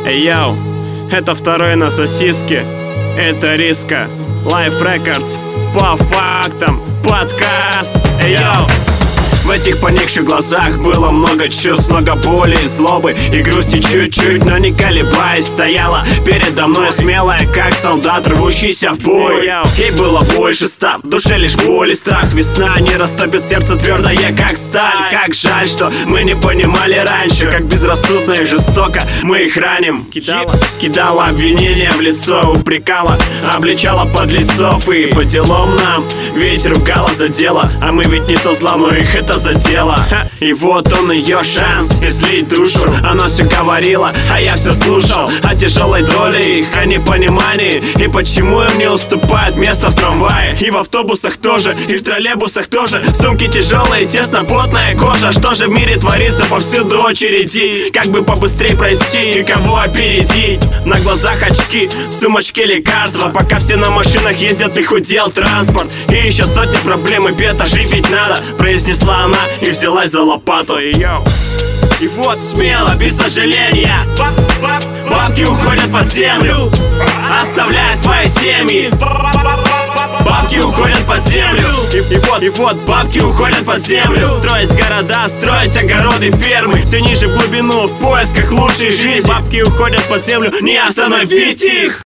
Эй, йоу, это второй на сосиске. Это Риска, Life Records, по фактам, подкаст. Эй, йоу. В этих поникших глазах было много чувств, много боли и злобы и грусти чуть-чуть, но не колебаясь стояла передо мной смелая, как солдат, рвущийся в бой. Ей было больше 100, в душе лишь боль и страх. Весна не растопит сердце твердое, как сталь. Как жаль, что мы не понимали раньше, как безрассудно и жестоко мы их раним. Кидала обвинения в лицо, упрекала, обличала подлецов, и по делам нам ведь ругала за дело. А мы ведь не со зла, но их это задело. И вот он, ее шанс излить душу. Она все говорила, а я все слушал о тяжелой доле их, о непонимании, и почему им не уступает место в трамвае. И в автобусах тоже, и в троллейбусах тоже. Сумки тяжелые, тесно, потная кожа. Что же в мире творится, повсюду очереди. Как бы побыстрее пройти и кого опередить. На глазах очки, в сумочке лекарства. Пока все на машинах ездят, их удел транспорт. И еще сотни проблем и бед, а жить ведь надо, произнесла она и взялась за лопату. И вот смело, без сожаления, бабки уходят под землю, оставляя свои семьи. Бабки уходят под землю. И вот бабки уходят под землю. Строить города, строить огороды, фермы, все ниже в глубину, в поисках лучшей жизни. Бабки уходят под землю, не остановить их.